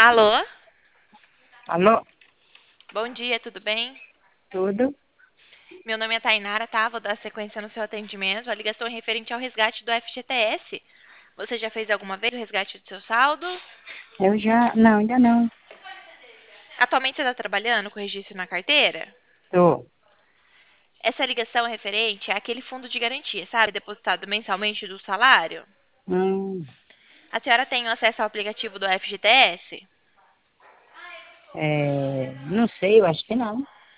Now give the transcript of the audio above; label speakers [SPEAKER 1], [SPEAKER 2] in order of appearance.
[SPEAKER 1] Alô?
[SPEAKER 2] Alô?
[SPEAKER 1] Bom dia, tudo bem?
[SPEAKER 2] Tudo?
[SPEAKER 1] Meu nome é Tainara, tá? Vou dar sequência no seu atendimento. A ligação é referente ao resgate do FGTS. Você já fez alguma vez o resgate do seu saldo?
[SPEAKER 2] Eu já. Não, ainda não.
[SPEAKER 1] Atualmente você está trabalhando com registro na carteira?
[SPEAKER 2] Tô.
[SPEAKER 1] Essa ligação é referente àquele fundo de garantia, sabe? Depositado mensalmente do salário.
[SPEAKER 2] Hum,
[SPEAKER 1] A senhora tem acesso ao aplicativo do FGTS?
[SPEAKER 2] não sei, eu acho que não.